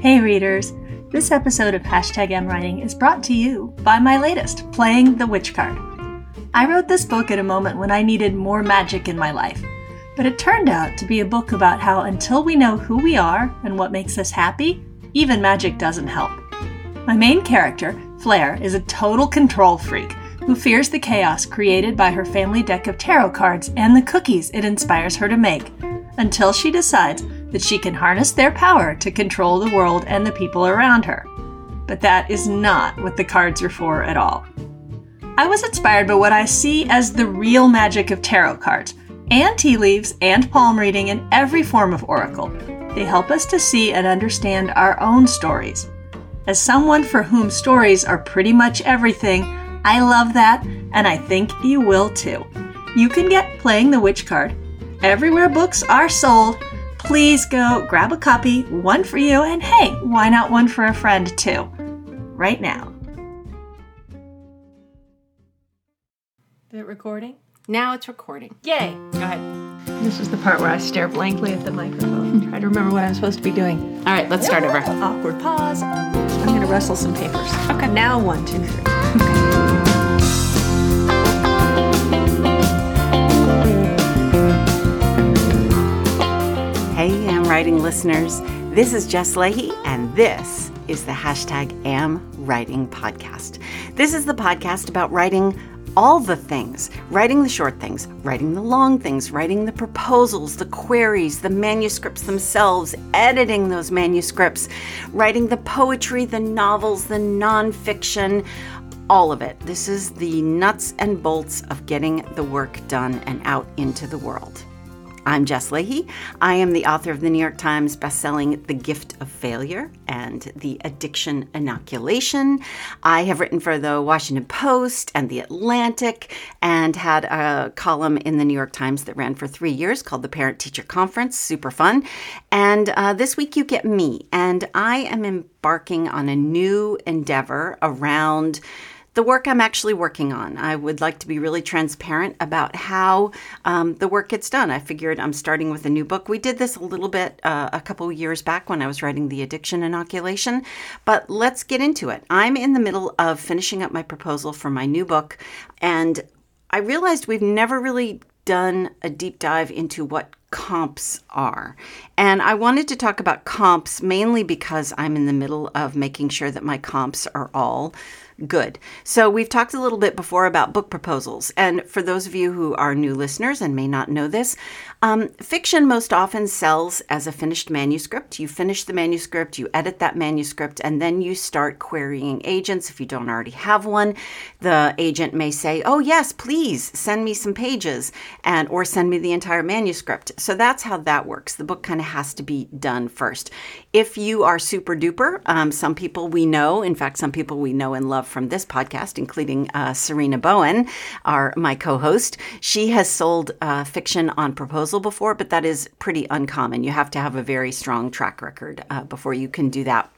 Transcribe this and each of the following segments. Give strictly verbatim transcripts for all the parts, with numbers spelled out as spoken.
Hey readers! This episode of Hashtag M Writing is brought to you by my latest, Playing the Witch Card. I wrote this book at a moment when I needed more magic in my life, but it turned out to be a book about how until we know who we are and what makes us happy, even magic doesn't help. My main character, Flair, is a total control freak who fears the chaos created by her family deck of tarot cards and the cookies it inspires her to make, until she decides that she can harness their power to control the world and the people around her. But that is not what the cards are for at all. I was inspired by what I see as the real magic of tarot cards, and tea leaves, and palm reading, and every form of oracle. They help us to see and understand our own stories. As someone for whom stories are pretty much everything, I love that, and I think you will too. You can get Playing the Witch Card everywhere books are sold. Please go grab a copy, one for you, and hey, why not one for a friend too? Right now. Is it recording? Now it's recording. Yay! Go ahead. This is the part where I stare blankly at the microphone. Try to remember what I'm supposed to be doing. All right, let's start over. Awkward pause. I'm going to rustle some papers. Okay. Now one, two, three. Hey, Am Writing listeners. This is Jess Leahy, and this is the Hashtag Am Writing podcast. This is the podcast about writing all the things, writing the short things, writing the long things, writing the proposals, the queries, the manuscripts themselves, editing those manuscripts, writing the poetry, the novels, the nonfiction, all of it. This is the nuts and bolts of getting the work done and out into the world. I'm Jess Leahy. I am the author of the New York Times bestselling The Gift of Failure and The Addiction Inoculation. I have written for the Washington Post and The Atlantic and had a column in the New York Times that ran for three years called The Parent-Teacher Conference. Super fun. And uh, this week you get me, and I am embarking on a new endeavor around the work I'm actually working on. I would like to be really transparent about how um, the work gets done. I figured I'm starting with a new book. We did this a little bit uh, a couple years back when I was writing The Addiction Inoculation, but let's get into it. I'm in the middle of finishing up my proposal for my new book, and I realized we've never really done a deep dive into what comps are. And I wanted to talk about comps mainly because I'm in the middle of making sure that my comps are all good. So we've talked a little bit before about book proposals. And for those of you who are new listeners and may not know this, um, fiction most often sells as a finished manuscript. You finish the manuscript, you edit that manuscript, and then you start querying agents. If you don't already have one, the agent may say, oh yes, please send me some pages and or send me the entire manuscript. So that's how that works. The book kind of has to be done first. If you are super duper, um, some people we know, in fact, some people we know and love from this podcast, including uh, Serena Bowen, our my co-host. She has sold uh, fiction on proposal before, but that is pretty uncommon. You have to have a very strong track record uh, before you can do that.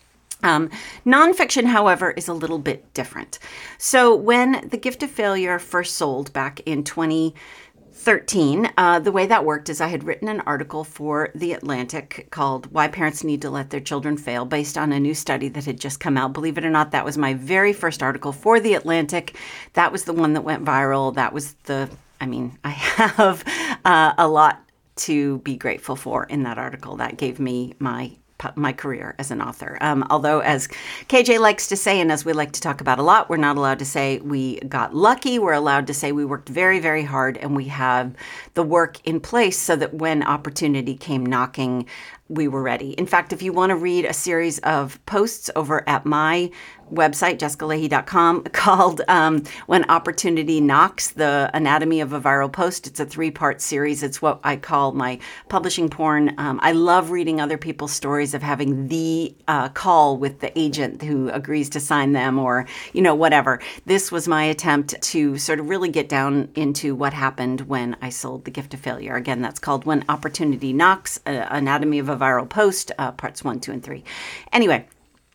Um, nonfiction, however, is a little bit different. So when The Gift of Failure first sold back in twenty thirteen, uh, the way that worked is I had written an article for The Atlantic called Why Parents Need to Let Their Children Fail, based on a new study that had just come out. Believe it or not, that was my very first article for The Atlantic. That was the one that went viral. That was the, I mean, I have uh, a lot to be grateful for in that article. That gave me my my career as an author. Um, although, as K J likes to say, and as we like to talk about a lot, we're not allowed to say we got lucky. We're allowed to say we worked very, very hard, and we have the work in place so that when opportunity came knocking, we were ready. In fact, if you want to read a series of posts over at my website, jessica leahy dot com, called um, When Opportunity Knocks, The Anatomy of a Viral Post. It's a three-part series. It's what I call my publishing porn. Um, I love reading other people's stories of having the uh, call with the agent who agrees to sign them or, you know, whatever. This was my attempt to sort of really get down into what happened when I sold The Gift of Failure. Again, that's called When Opportunity Knocks, uh, Anatomy of a Viral Post, uh, parts one, two, and three. Anyway,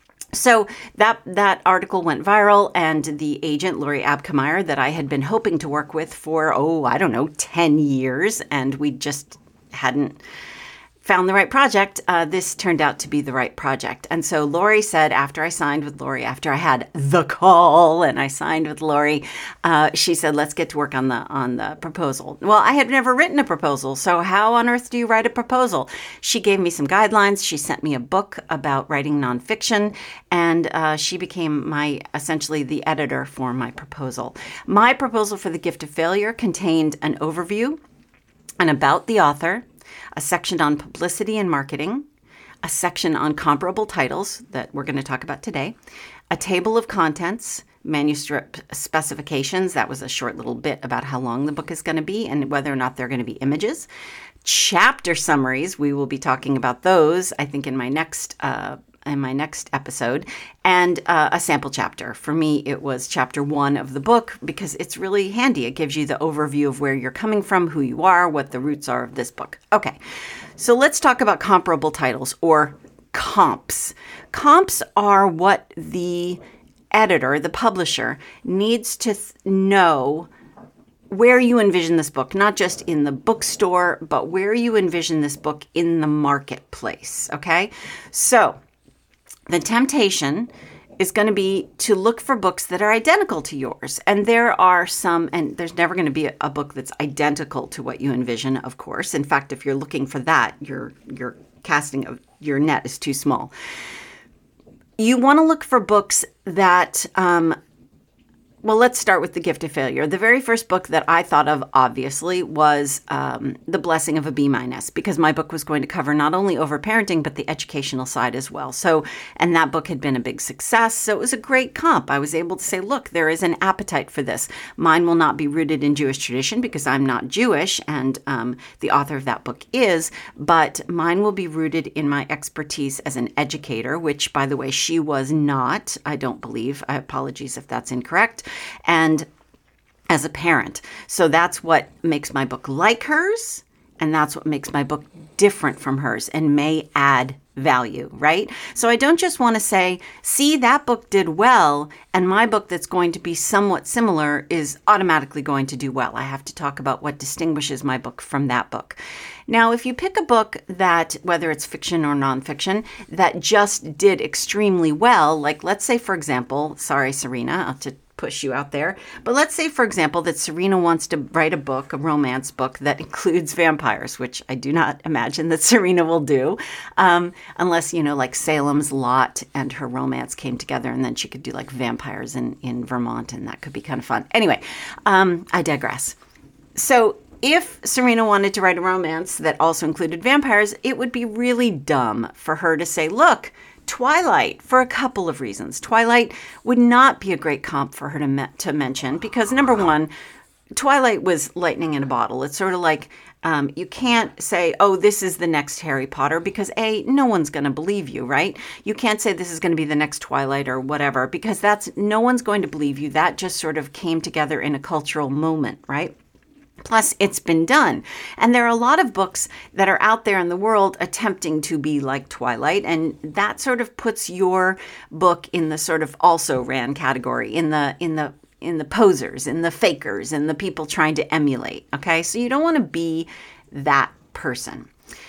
So that that article went viral, and the agent, Lori Abkemeyer, that I had been hoping to work with for, oh, I don't know, ten years, and we just hadn't found the right project, uh, this turned out to be the right project. And so Lori said, after I signed with Lori, after I had the call and I signed with Lori, uh, she said, let's get to work on the on the proposal. Well, I had never written a proposal, so how on earth do you write a proposal? She gave me some guidelines. She sent me a book about writing nonfiction, and uh, she became my, essentially the editor for my proposal. My proposal for The Gift of Failure contained an overview, an about the author, a section on publicity and marketing, a section on comparable titles that we're going to talk about today, a table of contents, manuscript specifications. That was a short little bit about how long the book is going to be and whether or not there are going to be images. Chapter summaries. We will be talking about those, I think, in my next uh, in my next episode, and uh, a sample chapter. For me, it was chapter one of the book because it's really handy. It gives you the overview of where you're coming from, who you are, what the roots are of this book. Okay, so let's talk about comparable titles, or comps. Comps are what the editor, the publisher, needs to th- know where you envision this book, not just in the bookstore, but where you envision this book in the marketplace, okay? So the temptation is going to be to look for books that are identical to yours. And there are some, and there's never going to be a, a book that's identical to what you envision, of course. In fact, if you're looking for that, your your casting of your net is too small. You want to look for books that, um, well, let's start with The Gift of Failure. The very first book that I thought of, obviously, was um, The Blessing of a B minus, because my book was going to cover not only overparenting, but the educational side as well. So, and that book had been a big success, so it was a great comp. I was able to say, look, there is an appetite for this. Mine will not be rooted in Jewish tradition because I'm not Jewish, and um, the author of that book is, but mine will be rooted in my expertise as an educator, which, by the way, she was not, I don't believe. I apologies if that's incorrect. And as a parent. So that's what makes my book like hers, and that's what makes my book different from hers and may add value, right? So I don't just want to say, see, that book did well, and my book that's going to be somewhat similar is automatically going to do well. I have to talk about what distinguishes my book from that book. Now, if you pick a book that, whether it's fiction or nonfiction, that just did extremely well, like let's say, for example, sorry, Serena, I'll to push you out there. But let's say, for example, that Serena wants to write a book, a romance book that includes vampires, which I do not imagine that Serena will do, um, unless, you know, like Salem's Lot and her romance came together, and then she could do like vampires in, in Vermont, and that could be kind of fun. Anyway, um, I digress. So if Serena wanted to write a romance that also included vampires, it would be really dumb for her to say, look, Twilight, for a couple of reasons. Twilight would not be a great comp for her to me- to mention because, number one, Twilight was lightning in a bottle. It's sort of like um, you can't say, oh, this is the next Harry Potter because, A, no one's going to believe you, right? You can't say this is going to be the next Twilight or whatever because that's no one's going to believe you. That just sort of came together in a cultural moment, right? Plus, it's been done. And there are a lot of books that are out there in the world attempting to be like Twilight. And that sort of puts your book in the sort of also ran category, in the in the in the posers, in the fakers, in the people trying to emulate. Okay, so you don't want to be that person.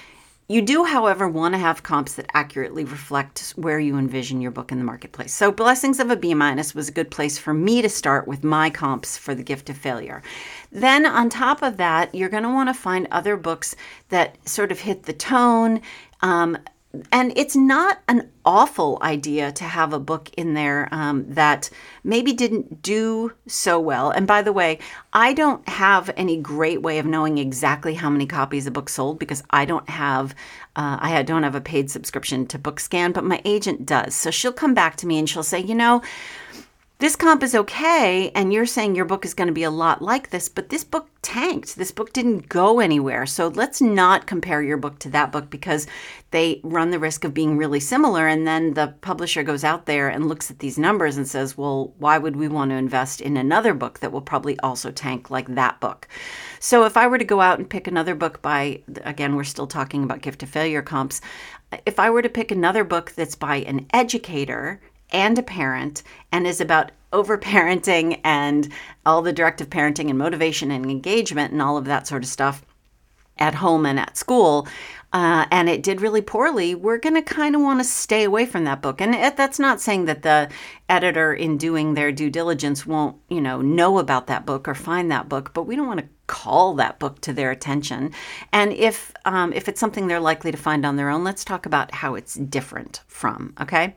You do, however, want to have comps that accurately reflect where you envision your book in the marketplace. So Blessings of a B minus was a good place for me to start with my comps for The Gift of Failure. Then on top of that, you're going to want to find other books that sort of hit the tone. Um, and it's not an awful idea to have a book in there um, that maybe didn't do so well. And by the way, I don't have any great way of knowing exactly how many copies a book sold because I don't have uh, I don't have a paid subscription to BookScan, but my agent does. So she'll come back to me and she'll say, you know, this comp is okay, and you're saying your book is going to be a lot like this, but this book tanked. This book didn't go anywhere. So let's not compare your book to that book because they run the risk of being really similar. And then the publisher goes out there and looks at these numbers and says, well, why would we want to invest in another book that will probably also tank like that book? So if I were to go out and pick another book by, again, we're still talking about Gift of Failure comps. If I were to pick another book that's by an educator and a parent and is about overparenting and all the directive parenting and motivation and engagement and all of that sort of stuff, at home and at school, uh, and it did really poorly, we're going to kind of want to stay away from that book. And it, that's not saying that the editor, in doing their due diligence, won't, you know, know about that book or find that book, but we don't want to call that book to their attention. And if um, if it's something they're likely to find on their own, let's talk about how it's different from, okay?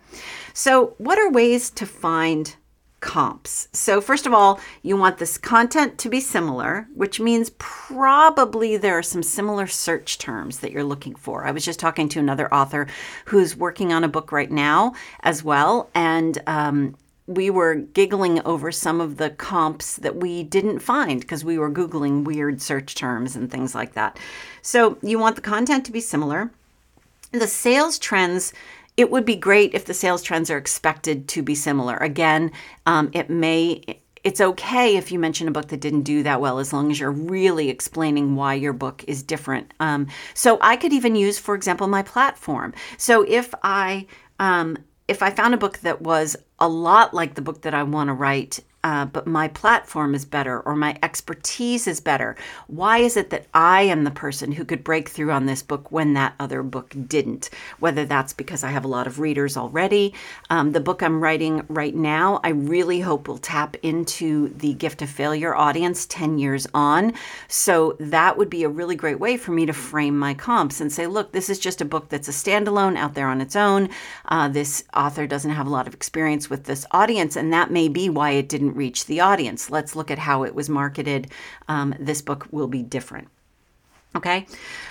So what are ways to find comps? So first of all, you want this content to be similar, which means probably there are some similar search terms that you're looking for. I was just talking to another author who's working on a book right now as well, and um, we were giggling over some of the comps that we didn't find because we were Googling weird search terms and things like that. So you want the content to be similar. The sales trends, it would be great if the sales trends are expected to be similar. Again, um, it may, it's okay if you mention a book that didn't do that well, as long as you're really explaining why your book is different. Um, so I could even use, for example, my platform. So if I, um, if I found a book that was a lot like the book that I want to write, uh, but my platform is better or my expertise is better, why is it that I am the person who could break through on this book when that other book didn't? Whether that's because I have a lot of readers already. Um, the book I'm writing right now, I really hope will tap into the Gift of Failure audience ten years on. So that would be a really great way for me to frame my comps and say, look, this is just a book that's a standalone out there on its own. Uh, this author doesn't have a lot of experience with this audience, and that may be why it didn't reach the audience. Let's look at how it was marketed. Um, this book will be different. Okay.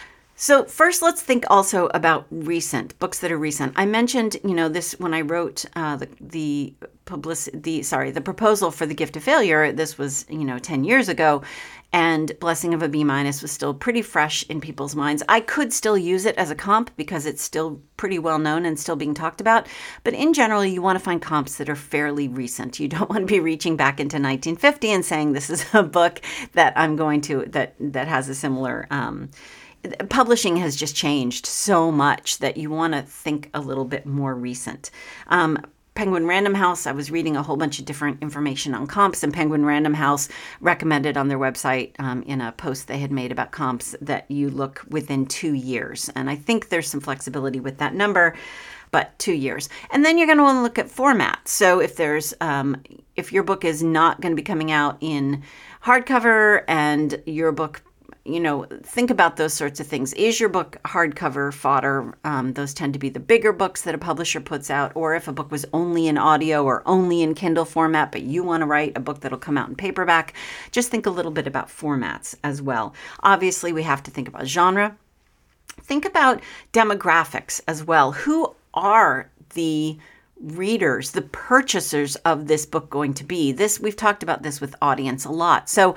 So first, let's think also about recent books that are recent. I mentioned, you know, this when I wrote uh, the the publicity, the sorry, the proposal for the Gift of Failure. This was, you know, ten years ago, and Blessing of a B minus was still pretty fresh in people's minds. I could still use it as a comp because it's still pretty well known and still being talked about. But in general, you want to find comps that are fairly recent. You don't want to be reaching back into nineteen fifty and saying this is a book that I'm going to that that has a similar. Um, Publishing has just changed so much that you want to think a little bit more recent. Um, Penguin Random House, I was reading a whole bunch of different information on comps, and Penguin Random House recommended on their website um, in a post they had made about comps that you look within two years. And I think there's some flexibility with that number, but two years. And then you're going to want to look at format. So if there's, um, if your book is not going to be coming out in hardcover and your book, you know, think about those sorts of things. Is your book hardcover fodder? Um, those tend to be the bigger books that a publisher puts out. Or if a book was only in audio or only in Kindle format, but you want to write a book that'll come out in paperback, just think a little bit about formats as well. Obviously, we have to think about genre. Think about demographics as well. Who are the readers, the purchasers of this book going to be? This, we've talked about this with audience a lot. So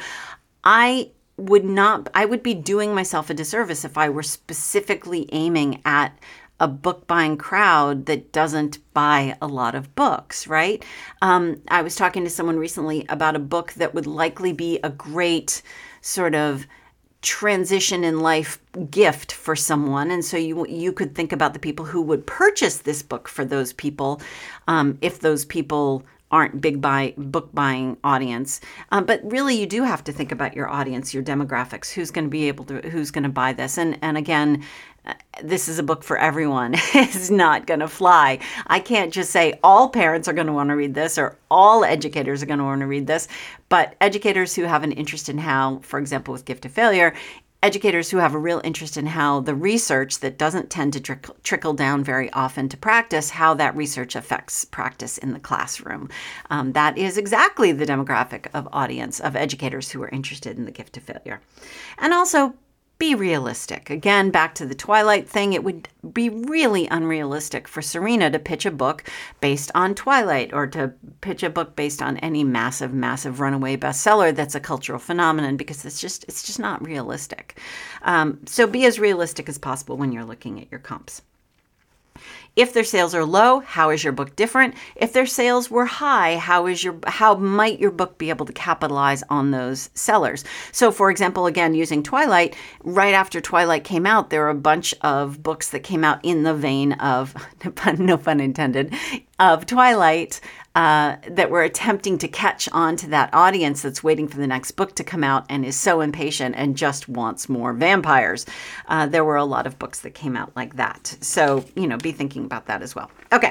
I would not, I would be doing myself a disservice if I were specifically aiming at a book buying crowd that doesn't buy a lot of books, right? Um, I was talking to someone recently about a book that would likely be a great sort of transition in life gift for someone. And so you you could think about the people who would purchase this book for those people, um, if those people aren't big buy book buying audience. Um, but really you do have to think about your audience, your demographics, who's going to be able to, who's going to buy this. And, and again, uh, this is a book for everyone. It's not going to fly. I can't just say all parents are going to want to read this or all educators are going to want to read this, but educators who have an interest in how, for example, with Gift of Failure, educators who have a real interest in how the research that doesn't tend to trickle, trickle down very often to practice, how that research affects practice in the classroom. Um, that is exactly the demographic of audience, of educators who are interested in the Gift of Failure. And also, be realistic. Again, back to the Twilight thing, it would be really unrealistic for Serena to pitch a book based on Twilight or to pitch a book based on any massive, massive runaway bestseller that's a cultural phenomenon, because it's just it's just not realistic. Um, so be as realistic as possible when you're looking at your comps. If their sales are low, how is your book different? If their sales were high, how is your how might your book be able to capitalize on those sellers? So for example, again, using Twilight, right after Twilight came out, there were a bunch of books that came out in the vein of, no pun intended, of Twilight, uh, that were attempting to catch on to that audience that's waiting for the next book to come out and is so impatient and just wants more vampires. Uh, there were a lot of books that came out like that. So, you know, be thinking about that as well. Okay.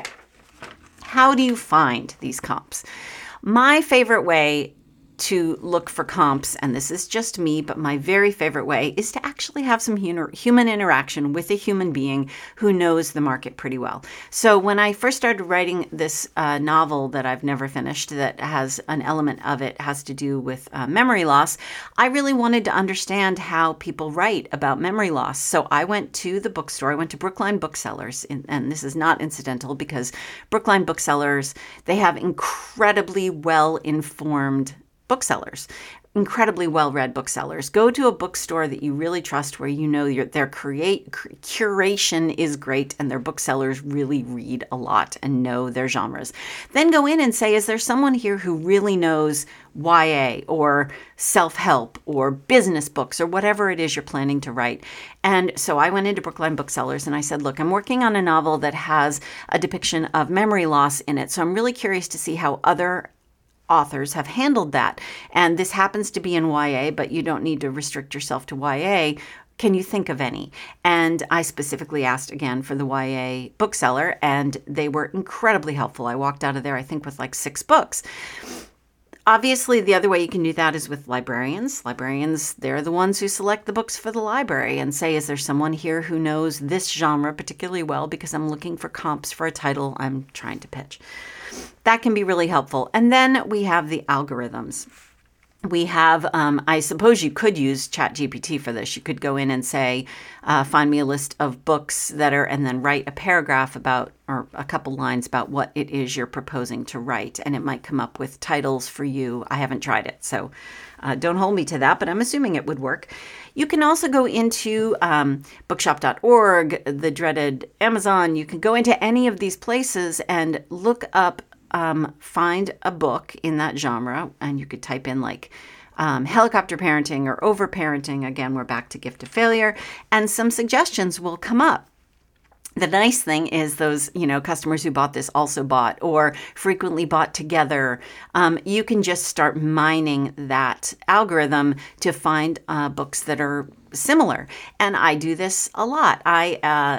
How do you find these comps? My favorite way to look for comps, and this is just me, but my very favorite way is to actually have some human interaction with a human being who knows the market pretty well. So when I first started writing this uh, novel that I've never finished, that has an element of it has to do with uh, memory loss, I really wanted to understand how people write about memory loss. So I went to the bookstore, I went to Brookline Booksellers, and, and this is not incidental because Brookline Booksellers, they have incredibly well-informed booksellers, incredibly well-read booksellers. Go to a bookstore that you really trust where you know your, their create, curation is great and their booksellers really read a lot and know their genres. Then go in and say, is there someone here who really knows Y A or self-help or business books or whatever it is you're planning to write? And so I went into Brookline Booksellers and I said, look, I'm working on a novel that has a depiction of memory loss in it. So I'm really curious to see how other authors have handled that. And this happens to be in Y A, but you don't need to restrict yourself to Y A. Can you think of any? And I specifically asked again for the Y A bookseller, and they were incredibly helpful. I walked out of there, I think, with like six books. Obviously, the other way you can do that is with librarians. Librarians, they're the ones who select the books for the library and say, is there someone here who knows this genre particularly well because I'm looking for comps for a title I'm trying to pitch. That can be really helpful. And then we have the algorithms. We have, um, I suppose you could use ChatGPT for this. You could go in and say, uh, find me a list of books that are, and then write a paragraph about, or a couple lines about what it is you're proposing to write. And it might come up with titles for you. I haven't tried it, so uh, don't hold me to that, but I'm assuming it would work. You can also go into um, bookshop dot org, the dreaded Amazon. You can go into any of these places and look up Um, find a book in that genre, and you could type in like um, helicopter parenting or overparenting. Again, we're back to gift of failure, and some suggestions will come up. The nice thing is those, you know, customers who bought this also bought or frequently bought together. Um, you can just start mining that algorithm to find uh, books that are similar. And I do this a lot. I uh,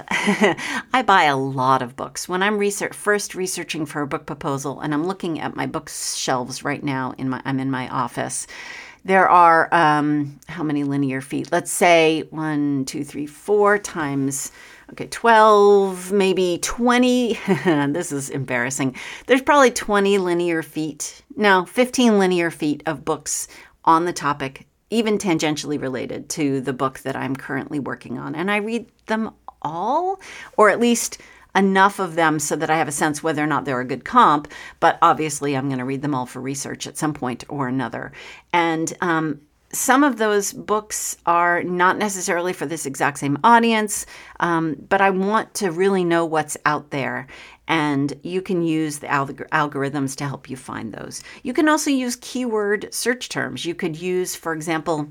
I buy a lot of books. When I'm research, first researching for a book proposal, and I'm looking at my bookshelves right now, in my I'm in my office, there are, um, how many linear feet? Let's say one, two, three, four times... Okay, twelve, maybe twenty. This is embarrassing. There's probably twenty linear feet, no, fifteen linear feet of books on the topic, even tangentially related to the book that I'm currently working on. And I read them all, or at least enough of them so that I have a sense whether or not they're a good comp. But obviously, I'm going to read them all for research at some point or another. And um some of those books are not necessarily for this exact same audience, um, but I want to really know what's out there. And you can use the alg- algorithms to help you find those. You can also use keyword search terms. You could use, for example,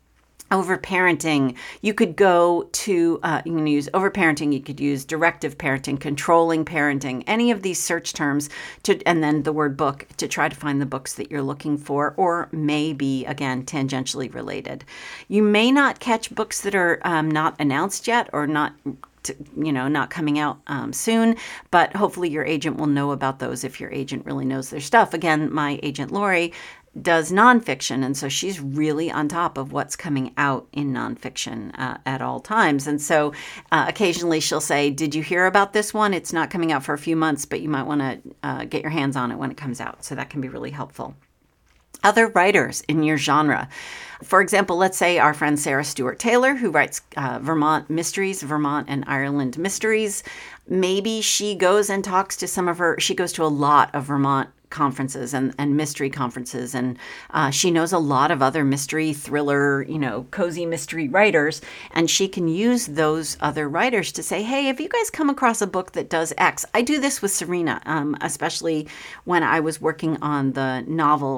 overparenting. You could go to, uh, you can use overparenting, you could use directive parenting, controlling parenting, any of these search terms, to, and then the word book to try to find the books that you're looking for, or maybe, again, tangentially related. You may not catch books that are um, not announced yet or not To, you know, not coming out um, soon, but hopefully your agent will know about those if your agent really knows their stuff. Again, my agent Lori does nonfiction, and so she's really on top of what's coming out in nonfiction uh, at all times. And so uh, occasionally she'll say, did you hear about this one? It's not coming out for a few months, but you might want to uh, get your hands on it when it comes out. So that can be really helpful. Other writers in your genre. For example, let's say our friend Sarah Stewart Taylor, who writes uh, Vermont Mysteries, Vermont and Ireland Mysteries. Maybe she goes and talks to some of her, she goes to a lot of Vermont conferences and, and mystery conferences. And uh, she knows a lot of other mystery, thriller, you know, cozy mystery writers. And she can use those other writers to say, hey, have you guys come across a book that does X? I do this with Serena, um, especially when I was working on the novel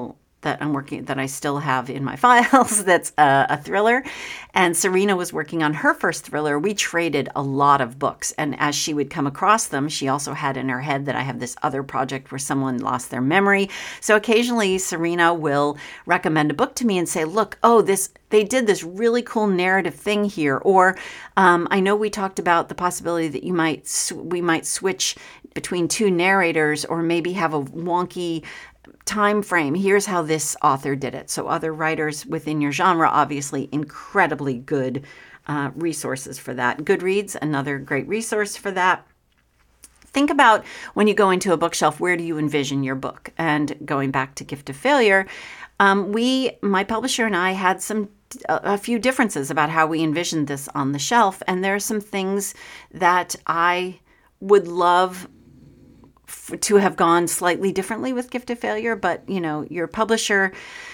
that I'm working, that I still have in my files that's a, a thriller. And Serena was working on her first thriller. We traded a lot of books. And as she would come across them, she also had in her head that I have this other project where someone lost their memory. So occasionally Serena will recommend a book to me and say, look, oh, this they did this really cool narrative thing here. Or um, I know we talked about the possibility that you might sw- we might switch between two narrators or maybe have a wonky time frame. Here's how this author did it. So other writers within your genre, obviously incredibly good uh, resources for that. Goodreads, another great resource for that. Think about when you go into a bookshelf, where do you envision your book? And going back to Gift of Failure, um, we, my publisher and I had some a few differences about how we envisioned this on the shelf. And there are some things that I would love f- to have gone slightly differently with Gift of Failure. But, you know, your publisher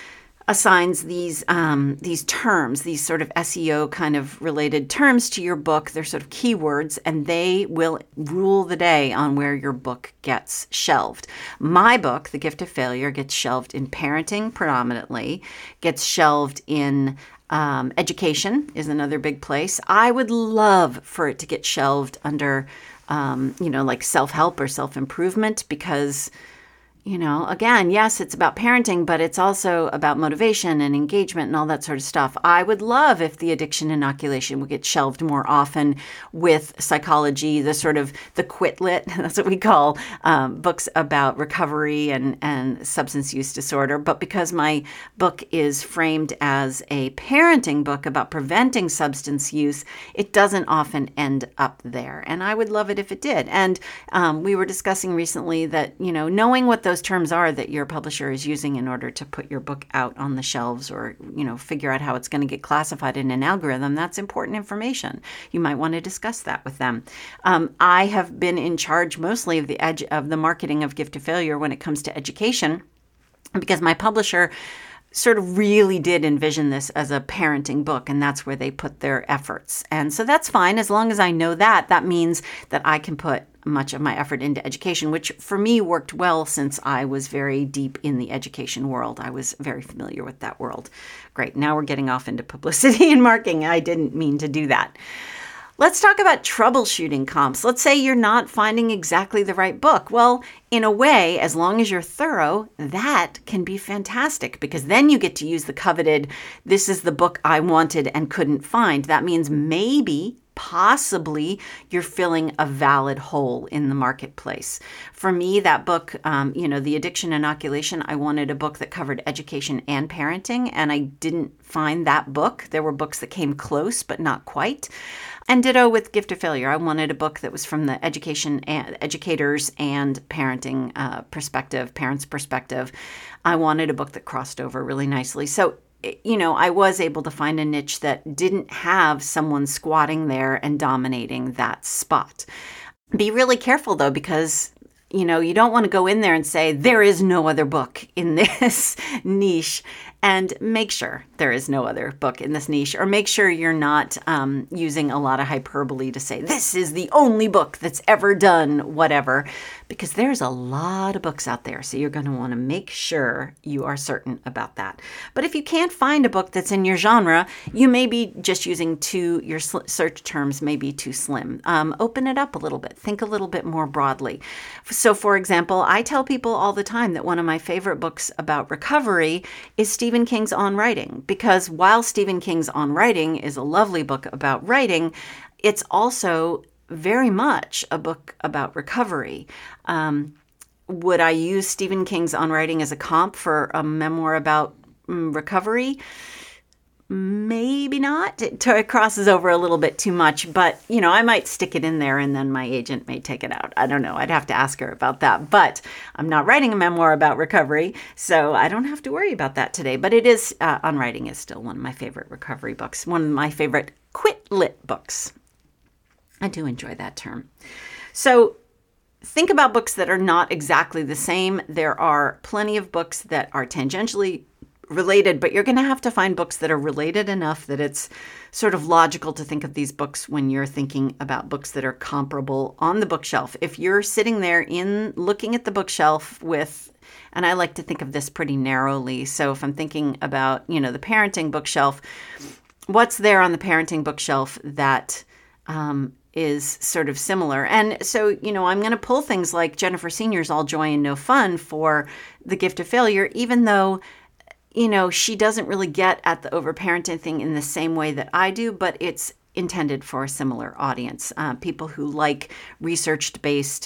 assigns these um, these terms, these sort of S E O kind of related terms to your book. They're sort of keywords, and they will rule the day on where your book gets shelved. My book, The Gift of Failure, gets shelved in parenting predominantly, gets shelved in um, education is another big place. I would love for it to get shelved under, um, you know, like self-help or self-improvement because, you know, again, yes, it's about parenting, but it's also about motivation and engagement and all that sort of stuff. I would love if the addiction inoculation would get shelved more often with psychology, the sort of the quit lit, that's what we call um, books about recovery and, and substance use disorder. But because my book is framed as a parenting book about preventing substance use, it doesn't often end up there. And I would love it if it did. And um, we were discussing recently that, you know, knowing what those those terms are that your publisher is using in order to put your book out on the shelves or, you know, figure out how it's going to get classified in an algorithm, that's important information. You might want to discuss that with them. Um, I have been in charge mostly of the edge of the marketing of Gift of Failure when it comes to education because my publisher sort of really did envision this as a parenting book, and that's where they put their efforts. And so that's fine. As long as I know that, that means that I can put much of my effort into education, which for me worked well since I was very deep in the education world. I was very familiar with that world. Great. Now we're getting off into publicity and marketing. I didn't mean to do that. Let's talk about troubleshooting comps. Let's say you're not finding exactly the right book. Well, in a way, as long as you're thorough, that can be fantastic because then you get to use the coveted, this is the book I wanted and couldn't find. That means maybe possibly you're filling a valid hole in the marketplace. For me, that book, um, you know, The Addiction Inoculation, I wanted a book that covered education and parenting, and I didn't find that book. There were books that came close, but not quite. And ditto with Gift of Failure. I wanted a book that was from the education and educators and parenting uh, perspective, parents' perspective. I wanted a book that crossed over really nicely. So you know, I was able to find a niche that didn't have someone squatting there and dominating that spot. Be really careful, though, because, you know, you don't want to go in there and say, there is no other book in this niche. And make sure there is no other book in this niche, or make sure you're not um, using a lot of hyperbole to say, this is the only book that's ever done whatever, because there's a lot of books out there. So you're going to want to make sure you are certain about that. But if you can't find a book that's in your genre, you may be just using too, your sl- search terms may be too slim. Um, open it up a little bit. Think a little bit more broadly. So for example, I tell people all the time that one of my favorite books about recovery is Stephen Stephen King's On Writing, because while Stephen King's On Writing is a lovely book about writing, it's also very much a book about recovery. Um, would I use Stephen King's On Writing as a comp for a memoir about um, recovery? Maybe not. It, it crosses over a little bit too much, but, you know, I might stick it in there and then my agent may take it out. I don't know. I'd have to ask her about that, but I'm not writing a memoir about recovery, so I don't have to worry about that today. But it is, uh, On Writing is still one of my favorite recovery books, one of my favorite quit lit books. I do enjoy that term. So think about books that are not exactly the same. There are plenty of books that are tangentially related, but you're going to have to find books that are related enough that it's sort of logical to think of these books when you're thinking about books that are comparable on the bookshelf. If you're sitting there in looking at the bookshelf with And I like to think of this pretty narrowly. So if I'm thinking about, you know, the parenting bookshelf, what's there on the parenting bookshelf that um, is sort of similar? And so, you know, I'm going to pull things like Jennifer Senior's All Joy and No Fun for The Gift of Failure, even though, you know, she doesn't really get at the overparenting thing in the same way that I do, but it's intended for a similar audience, uh, people who like research-based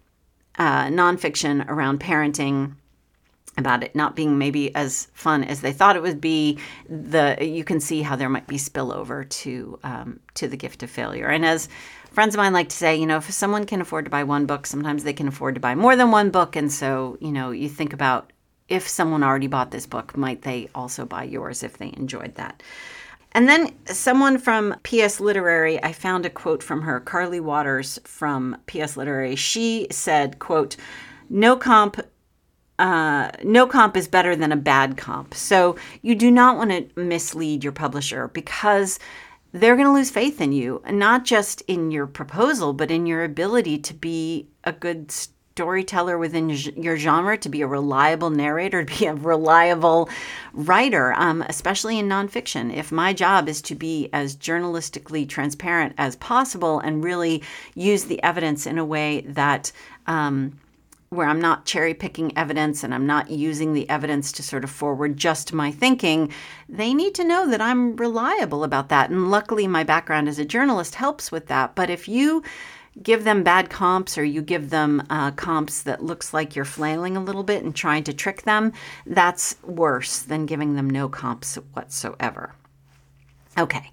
uh, nonfiction around parenting, about it not being maybe as fun as they thought it would be. The you can see how there might be spillover to um, to The Gift of Failure. And as friends of mine like to say, you know, if someone can afford to buy one book, sometimes they can afford to buy more than one book. And so, you know, you think about, if someone already bought this book, might they also buy yours if they enjoyed that? And then someone from P S Literary, I found a quote from her, Carly Waters from P S Literary. She said, quote, no comp Uh, no comp is better than a bad comp. So you do not want to mislead your publisher, because they're going to lose faith in you, not just in your proposal, but in your ability to be a good storyteller within your genre, to be a reliable narrator, to be a reliable writer, um, especially in nonfiction. If my job is to be as journalistically transparent as possible and really use the evidence in a way that um, where I'm not cherry picking evidence and I'm not using the evidence to sort of forward just my thinking, they need to know that I'm reliable about that. And luckily, my background as a journalist helps with that. But if you give them bad comps, or you give them uh, comps that looks like you're flailing a little bit and trying to trick them, that's worse than giving them no comps whatsoever. Okay.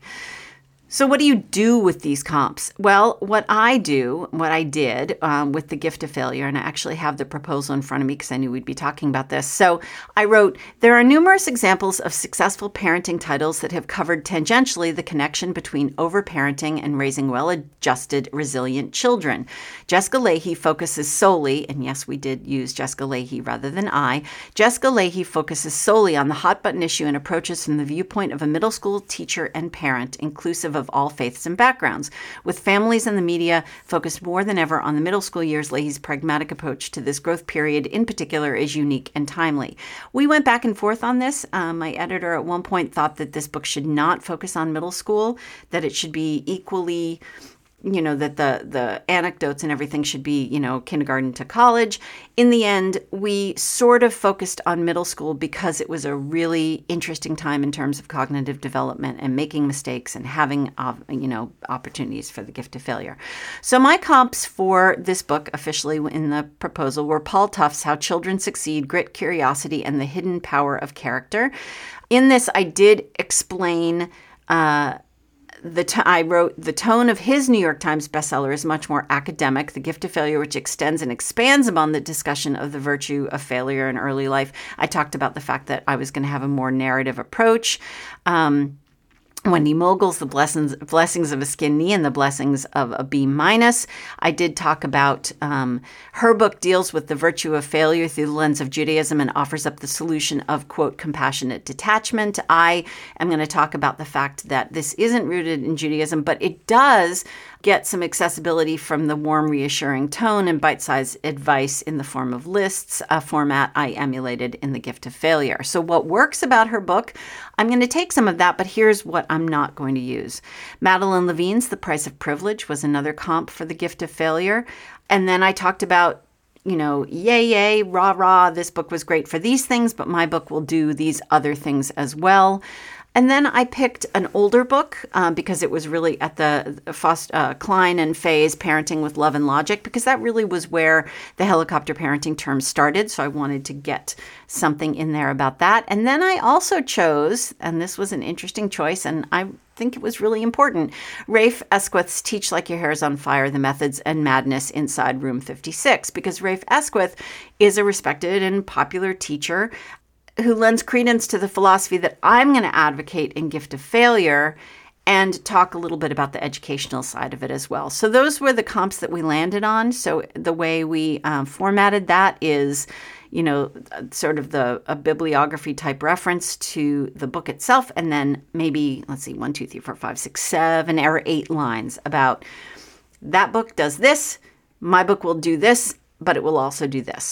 So what do you do with these comps? Well, what I do, what I did um, with The Gift of Failure, and I actually have the proposal in front of me because I knew we'd be talking about this. So I wrote, there are numerous examples of successful parenting titles that have covered tangentially the connection between overparenting and raising well-adjusted, resilient children. Jessica Lahey focuses solely, and yes, we did use Jessica Lahey rather than I, Jessica Lahey focuses solely on the hot-button issue and approaches from the viewpoint of a middle school teacher and parent, inclusive of all faiths and backgrounds. With families and the media focused more than ever on the middle school years, Lahey's pragmatic approach to this growth period in particular is unique and timely. We went back and forth on this. Um, my editor at one point thought that this book should not focus on middle school, that it should be equally, you know, that the the anecdotes and everything should be, you know, kindergarten to college. In the end, we sort of focused on middle school because it was a really interesting time in terms of cognitive development and making mistakes and having, uh, you know, opportunities for The Gift of Failure. So my comps for this book, officially in the proposal, were Paul Tufts' How Children Succeed, Grit, Curiosity, and the Hidden Power of Character. In this, I did explain uh The t- I wrote, the tone of his New York Times bestseller is much more academic, The Gift of Failure, which extends and expands upon the discussion of the virtue of failure in early life. I talked about the fact that I was going to have a more narrative approach. Um, Wendy Mogul's The Blessings, Blessings of a Skin Knee and the Blessings of a B minus. I did talk about um, her book deals with the virtue of failure through the lens of Judaism and offers up the solution of, quote, compassionate detachment. I am going to talk about the fact that this isn't rooted in Judaism, but it does get some accessibility from the warm, reassuring tone and bite-sized advice in the form of lists, a format I emulated in The Gift of Failure. So what works about her book, I'm going to take some of that, but here's what I'm not going to use. Madeline Levine's The Price of Privilege was another comp for The Gift of Failure. And then I talked about, you know, yay, yay, rah, rah, this book was great for these things, but my book will do these other things as well. And then I picked an older book um, because it was really at the Faust, uh, Klein and Fay's Parenting with Love and Logic, because that really was where the helicopter parenting term started. So I wanted to get something in there about that. And then I also chose, and this was an interesting choice, and I think it was really important, Rafe Esquith's Teach Like Your Hair is on Fire, The Methods and Madness Inside Room fifty-six, because Rafe Esquith is a respected and popular teacher who lends credence to the philosophy that I'm going to advocate in Gift of Failure and talk a little bit about the educational side of it as well. So those were the comps that we landed on. So the way we um, formatted that is, you know, sort of the a bibliography type reference to the book itself, and then maybe, let's see, one, two, three, four, five, six, seven, or eight lines about that book does this, my book will do this, but it will also do this.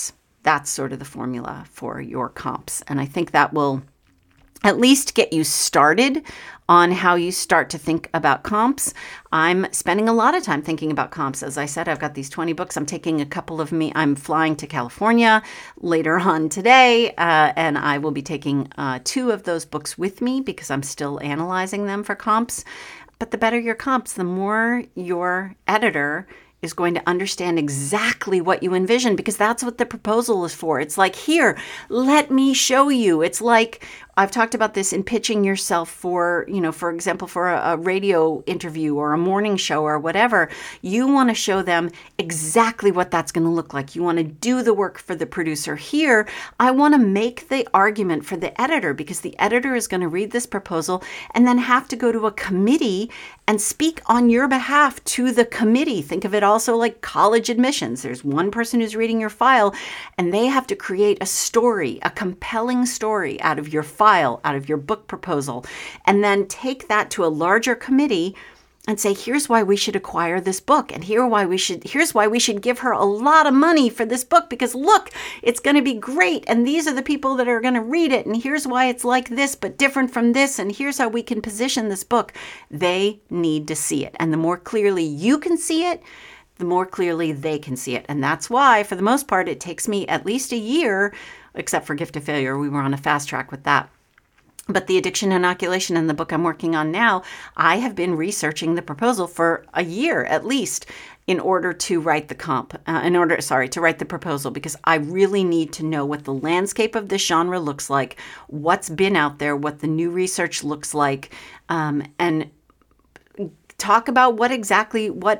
That's sort of the formula for your comps. And I think that will at least get you started on how you start to think about comps. I'm spending a lot of time thinking about comps. As I said, I've got these twenty books. I'm taking a couple of me. I'm flying to California later on today, uh, and I will be taking uh, two of those books with me because I'm still analyzing them for comps. But the better your comps, the more your editor is going to understand exactly what you envision, because that's what the proposal is for. It's like, here, let me show you. It's like, I've talked about this in pitching yourself for, you know, for example, for a, a radio interview or a morning show or whatever. You want to show them exactly what that's going to look like. You want to do the work for the producer. Here, I want to make the argument for the editor, because the editor is going to read this proposal and then have to go to a committee and speak on your behalf to the committee. Think of it also like college admissions. There's one person who's reading your file, and they have to create a story, a compelling story out of your file, out of your book proposal, and then take that to a larger committee and say, here's why we should acquire this book, and here why we should here's why we should give her a lot of money for this book, because look, it's going to be great, and these are the people that are going to read it, and here's why it's like this but different from this, and here's how we can position this book. They need to see it, and the more clearly you can see it, the more clearly they can see it. And that's why, for the most part, it takes me at least a year, except for Gift of Failure. We were on a fast track with that. But the Addiction Inoculation and the book I'm working on now, I have been researching the proposal for a year at least in order to write the comp, uh, in order, sorry, to write the proposal, because I really need to know what the landscape of this genre looks like, what's been out there, what the new research looks like, um, and talk about what exactly, what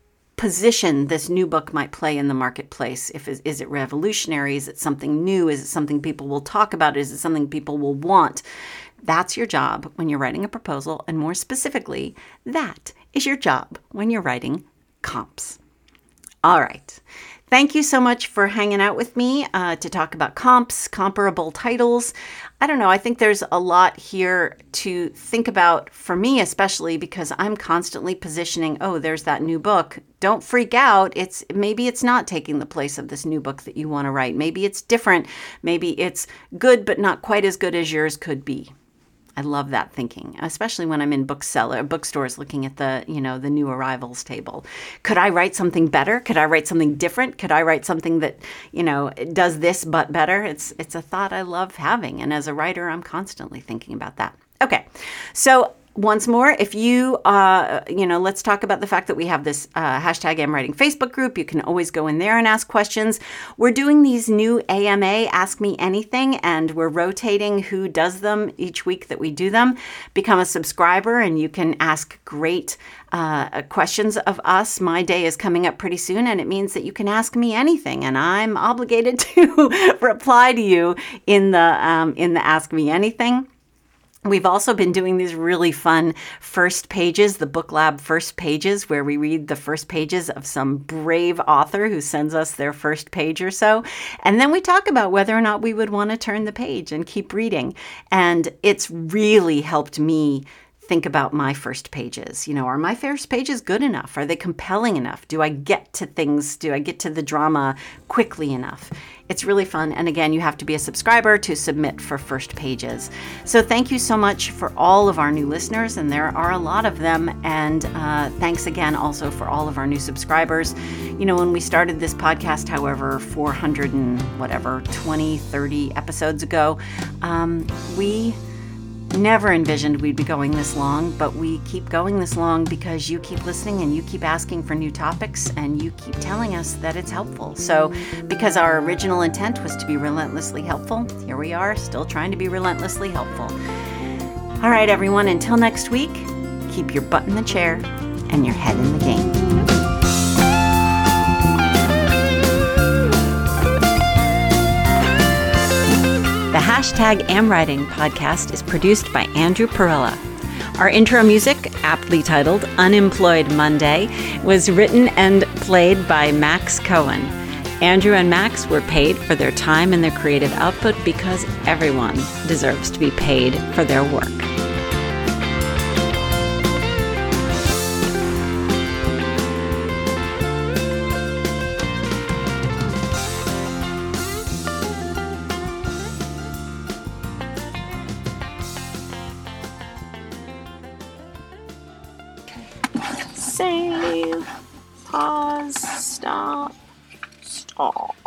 position this new book might play in the marketplace. If is, is it revolutionary? Is it something new? Is it something people will talk about? Is it something people will want? That's your job when you're writing a proposal, and more specifically, that is your job when you're writing comps. All right. Thank you so much for hanging out with me uh, to talk about comps, comparable titles. I don't know. I think there's a lot here to think about for me, especially because I'm constantly positioning, oh, there's that new book. Don't freak out. It's maybe it's not taking the place of this new book that you want to write. Maybe it's different. Maybe it's good, but not quite as good as yours could be. I love that thinking, especially when I'm in bookseller bookstores looking at the, you know, the new arrivals table. Could I write something better? Could I write something different? Could I write something that, you know, does this but better? It's it's a thought I love having, and as a writer, I'm constantly thinking about that. Okay, so once more, if you, uh, you know, let's talk about the fact that we have this uh, hashtag I'm Writing Facebook group. You can always go in there and ask questions. We're doing these new A M A, Ask Me Anything, and we're rotating who does them each week that we do them. Become a subscriber, and you can ask great uh, questions of us. My day is coming up pretty soon, and it means that you can ask me anything, and I'm obligated to reply to you in the um, in the Ask Me Anything. We've also been doing these really fun first pages, the Book Lab first pages, where we read the first pages of some brave author who sends us their first page or so. And then we talk about whether or not we would want to turn the page and keep reading. And it's really helped me think about my first pages. You know, are my first pages good enough? Are they compelling enough? Do I get to things? Do I get to the drama quickly enough? It's really fun. And again, you have to be a subscriber to submit for first pages. So thank you so much for all of our new listeners, and there are a lot of them. And uh, thanks again also for all of our new subscribers. You know, when we started this podcast, however, four hundred and whatever, twenty, thirty episodes ago, um, we never envisioned we'd be going this long, but we keep going this long because you keep listening and you keep asking for new topics and you keep telling us that it's helpful. So because our original intent was to be relentlessly helpful, here we are still trying to be relentlessly helpful. All right, everyone, until next week, keep your butt in the chair and your head in the game. The hashtag AmWriting podcast is produced by Andrew Perella. Our intro music, aptly titled Unemployed Monday, was written and played by Max Cohen. Andrew and Max were paid for their time and their creative output because everyone deserves to be paid for their work. Save. Pause. Stop. Stop.